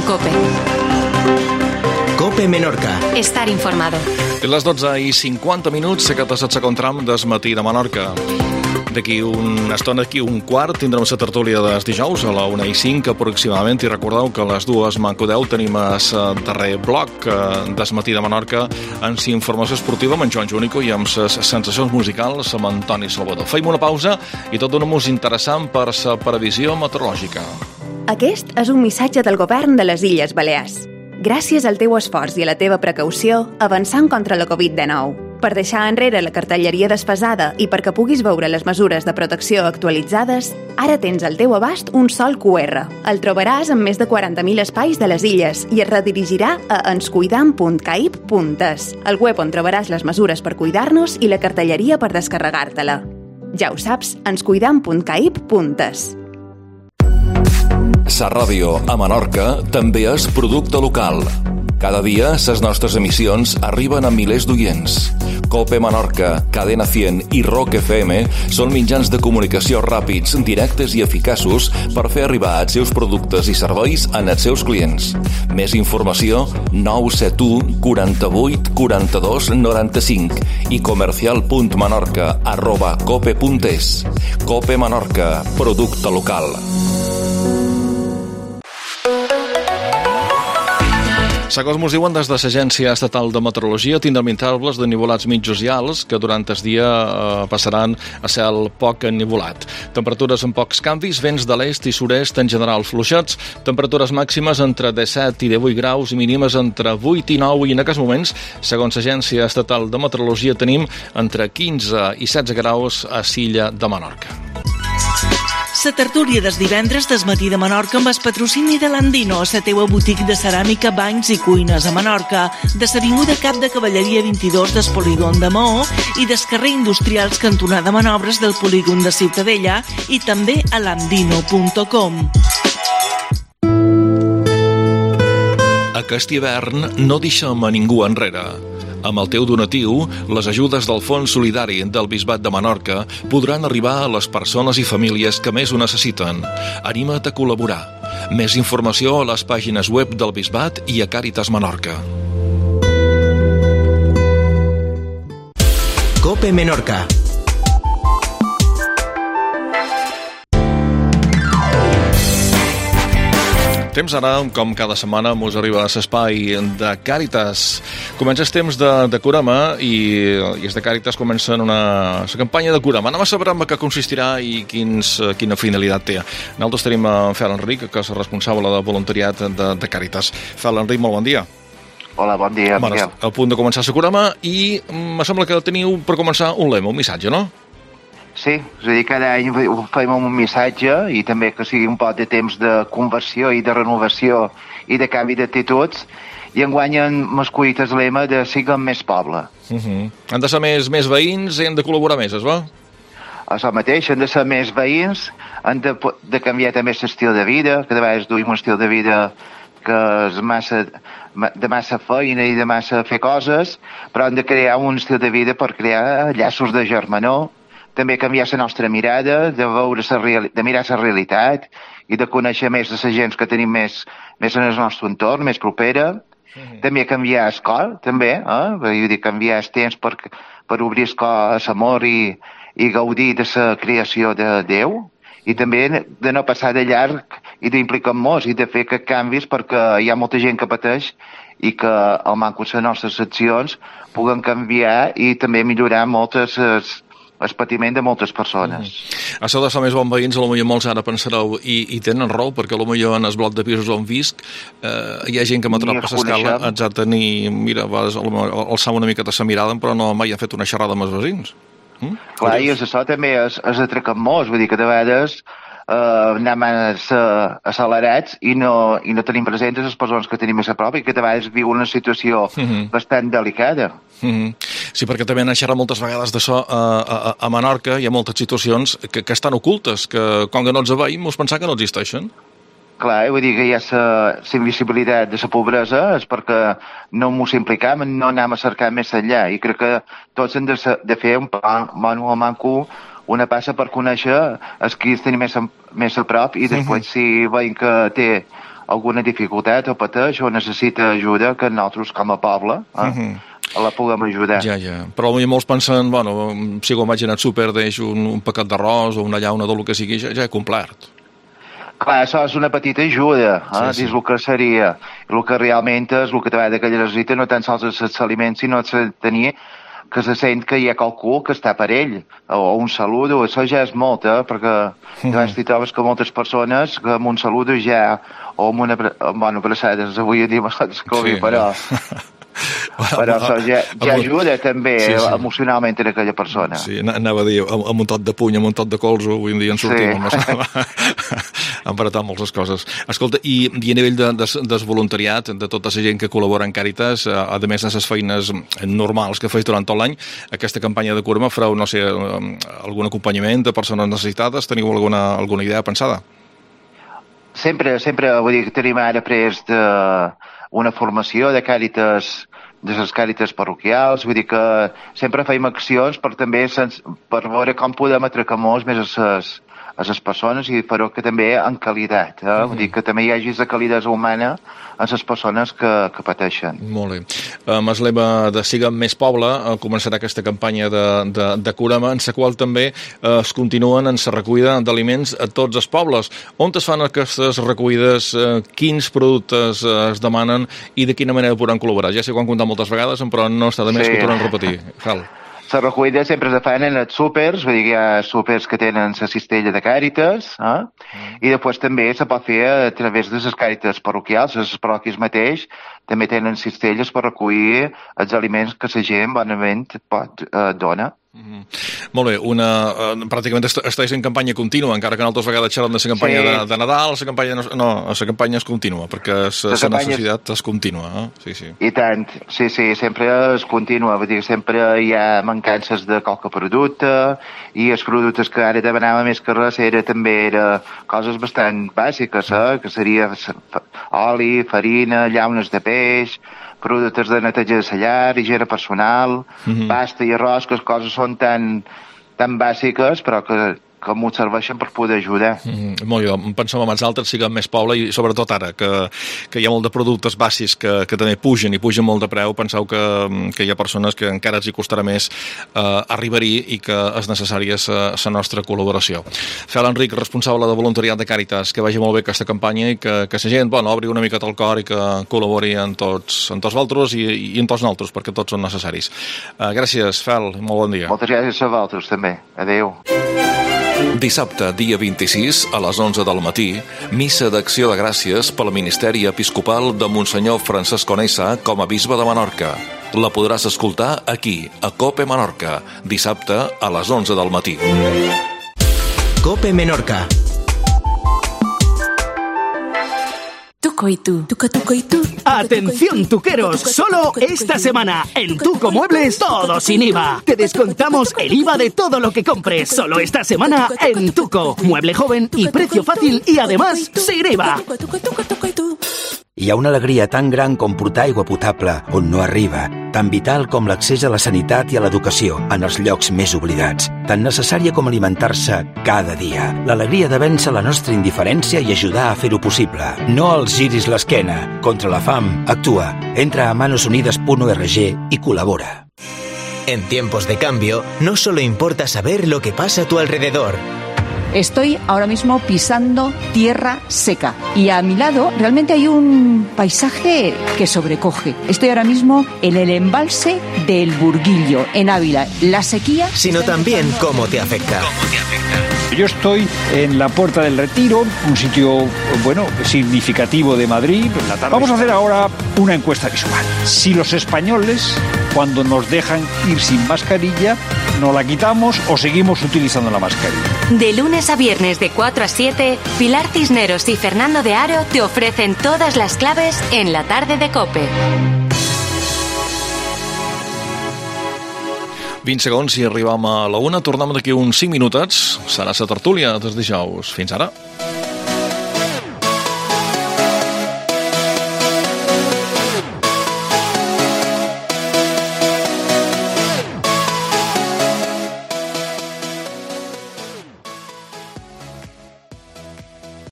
COPE. COPE Menorca. Estar informado. A les 12:50, aquest és el segon tram del matí de Menorca. D'aquí una estona, aquí un quart, tindrem la tertúlia dels dijous a la 1:05 aproximadament, i recordeu que a les 2:10 tenim el darrer bloc del matí de Menorca amb la informació esportiva amb en Joan Júnico i amb les sensacions musicals amb Antoni Salvador. Feim una pausa i tot un música interessant per la previsió meteorològica. Aquest és un missatge del govern de les Illes Balears. Gràcies al teu esforç i a la teva precaució, avançant contra la Covid-19. Per deixar enrere la cartelleria desfasada i perquè puguis veure les mesures de protecció actualitzades, ara tens al teu abast un sol QR. El trobaràs en més de 40.000 espais de les illes i es redirigirà a enscuidam.caip.es, el web on trobaràs les mesures per cuidar-nos i la cartelleria per descarregar-te-la. Ja ho saps, enscuidam.caip.es. Sa Ràdio a Menorca també és producte local. Cada dia, les nostres emissions arriben a milers d'oients. COPE Menorca, Cadena 100 i ROC FM són mitjans de comunicació ràpids, directes i eficaços per fer arribar els seus productes i serveis als seus clients. Més informació, 971 48 42 95 i comercial.menorca@cope.es. COPE Menorca, producte local. Segons ens diuen des de l'Agència Estatal de Meteorologia, tindrem intervals de nivolats mitjos i alts que durant el dia passaran a cel poc ennivolat. Temperatures amb pocs canvis, vents de l'est i sud-est en general fluixets, temperatures màximes entre 17 i 18 graus i mínimes entre 8 i 9 i en aquests moments, segons l'Agència Estatal de Meteorologia, tenim entre 15 i 16 graus a l'illa de Menorca. La tertúlia des divendres des matí de Menorca amb el patrocini de l'Andino, la teua botiga de ceràmica, banys i cuines a Menorca, de l'avinguda Cap de Cavalleria 22 del polígon de Maó i del carrer Industrials cantonada Manobres del polígon de Ciutadella i també a landino.com. Aquest hivern no deixem a ningú enrere. Amb el teu donatiu, les ajudes del Fons Solidari del Bisbat de Menorca podran arribar a les persones i famílies que més ho necessiten. Anima't a col·laborar. Més informació a les pàgines web del Bisbat i a Càritas Menorca. COPE Menorca. Temps ara, com cada setmana, mos arriba a l'espai de Càritas. Comença el temps de Curama i els de Càritas comencen la campanya de Curama. Anem a saber en què consistirà i quina finalitat té. Nosaltres tenim en Fel Enric, que és el responsable de voluntariat de Càritas. Fel Enric, molt bon dia. Hola, bon dia, Miquel. A punt de començar la Curama i me sembla que teniu per començar un lema, un missatge, no? Sí, és a dir, cada any fem un missatge i també que sigui un poc de temps de conversió i de renovació i de canvi d'actituds, i enguany hem escollit el lema de Siguem més poble. Han de ser més veïns i han de col·laborar més, es va? Això mateix, han de ser més veïns, han de canviar també l'estil de vida, que de vegades duim un estil de vida que és de massa feina i de massa fer coses, però han de crear un estil de vida per crear llaços de germanor, també canviar la nostra mirada, de mirar la realitat i de conèixer més de la gent que tenim més en el nostre entorn, més propera. També canviar el cor, també, vull dir, canviar el temps per obrir el cor a l'amor i gaudir de la creació de Déu, i també de no passar de llarg i d'implicar-nos i de fer canvis perquè hi ha molta gent que pateix i que al manco de les nostres accions puguen canviar i també millorar moltes el patiment de moltes persones. Això de ser més bons veïns, potser molts ara pensareu i tenen raó, perquè potser en el bloc de pisos on visc hi ha gent que m'ha trobat per l'escala exacte, mira, vas alçar una miqueta la mirada, però no mai ha fet una xerrada amb els veïns. Clar, i això també és atracar-nos, vull dir que de vegades anem accelerats i no tenim presents les persones que tenim a prop i que de vegades viuen una situació bastant delicada. Sí, perquè també han xerrat moltes vegades d'això a Menorca. Hi ha moltes situacions que estan ocultes, que com que no els veiem ens pensar que no existeixen. Clar, vull dir que hi ha la invisibilitat de la pobresa és perquè no ens implicam, no anem a cercar més enllà, i crec que tots hem de fer un manco una passa per conèixer els qui els tenim més a prop, i després si veiem que té alguna dificultat o pateix o necessita ajuda, que nosaltres com a poble la puguem ajudar. Ja. Però molts pensen, bueno, si quan vaig anar al súper deixo un paquet d'arròs o una llauna del que sigui, ja he complert. Clar, això és una petita ajuda, dins el que seria. El que realment és el que treballa que necessita, no tan sols els aliments, sinó tenir que se sent que hi ha qualcú que està per ell, o un saludo, això ja és molt, perquè t'hi trobes que moltes persones que amb un saludo ja, o amb una abraçada, avui en dia m'estàs Covid, però això ja ajuda també emocionalment a aquella persona. Sí, anava a dir, amb un tot de puny, amb un tot de colze, avui en dia en sortim, han baratat moltes coses. Escolta, i a nivell del voluntariat, de tota la gent que col·labora en Càritas, a més de les feines normals que feis durant tot l'any, aquesta campanya de Curma fareu, no sé, algun acompanyament de persones necessitades? Teniu alguna idea pensada? Sempre, vull dir, tenim ara pres una formació de Càritas, de les Càritas parroquials, vull dir que sempre fem accions per veure com podem atracar més a les persones i fer-ho que també en qualitat, vull dir que també hi hagi la calidesa humana a les persones que pateixen. Molt bé. Amb el lema de Siguem més poble començarà aquesta campanya de Curama, en la qual també es continuen en la recollida d'aliments a tots els pobles. On es fan aquestes recollides, quins productes es demanen i de quina manera podran col·laborar? Ja sé que ho han contat moltes vegades, però no està de més que ho tornem a repetir. La recollida sempre es fan en els súpers, vull dir que hi ha súpers que tenen la cistella de Càritas, i després també se pot fer a través de les Càritas parroquials, les parròquies mateix, també tenen cistelles per recollir els aliments que la gent bonament pot donar. Molt bé, pràcticament estàs en campanya contínua, encara que altres vegades xerrem de la campanya de Nadal, la campanya és contínua, perquè la necessitat és contínua. Sí. I tant, sí, sempre és contínua, vull dir, sempre hi ha mancances de qualque producte, i els productes que ara demanava més que res també eren coses bastant bàsiques, que seria oli, farina, llaunes de peix, productes de neteja de la llar, higiene personal, pasta i arròs, que les coses són tan bàsiques, però que m'ho serveixen per poder ajudar. Molt bé, pensem en els altres, siguem més poble, i sobretot ara, que hi ha molt de productes bàsics que també pugen molt de preu, penseu que hi ha persones que encara els hi costarà més arribar-hi i que és necessària la nostra col·laboració. Fel Enric, responsable de voluntariat de Càritas, que vagi molt bé aquesta campanya i que la gent obri una mica el cor i que col·labori en tots vosaltres i en tots nosaltres, perquè tots són necessaris. Gràcies, Fel, i molt bon dia. Moltes gràcies a vosaltres, també. Adéu. Dissabte, dia 26, a les 11 del matí, missa d'acció de gràcies pel Ministeri Episcopal de Monsenyor Francesc Conesa com a bisbe de Menorca. La podràs escoltar aquí, a COPE Menorca, dissabte a les 11 del matí. COPE Menorca. Tuco y tú. Tuco y tú. Atención tuqueros, solo esta semana en Tuco Muebles todo sin IVA. Te descontamos el IVA de todo lo que compres, solo esta semana en Tuco. Mueble joven y precio fácil y además sin IVA. Hi ha una alegria tan gran com portar aigua potable on no arriba, tan vital com l'accés a la sanitat i a l'educació en els llocs més oblidats, tan necessària com alimentar-se cada dia. L'alegria de vèncer la nostra indiferència i ajudar a fer-ho possible. No els giris l'esquena. Contra la fam, actua. Entra a manosunidas.org y colabora. En tiempos de cambio, no solo importa saber lo que pasa a tu alrededor. Estoy ahora mismo pisando tierra seca y a mi lado realmente hay un paisaje que sobrecoge. Estoy ahora mismo en el embalse del Burguillo, en Ávila. La sequía... Sino también cómo te afecta. Yo estoy en la Puerta del Retiro, un sitio, significativo de Madrid. Vamos a hacer ahora una encuesta visual. Si los españoles, cuando nos dejan ir sin mascarilla, ¿nos la quitamos o seguimos utilizando la mascarilla? De lunes a viernes de 4 a 7, Pilar Cisneros y Fernando de Aro te ofrecen todas las claves en la tarde de COPE. 20 segons i arribem a la 1. Tornem d'aquí uns 5 minutets. Serà la tertúlia dels dijous. Fins ara.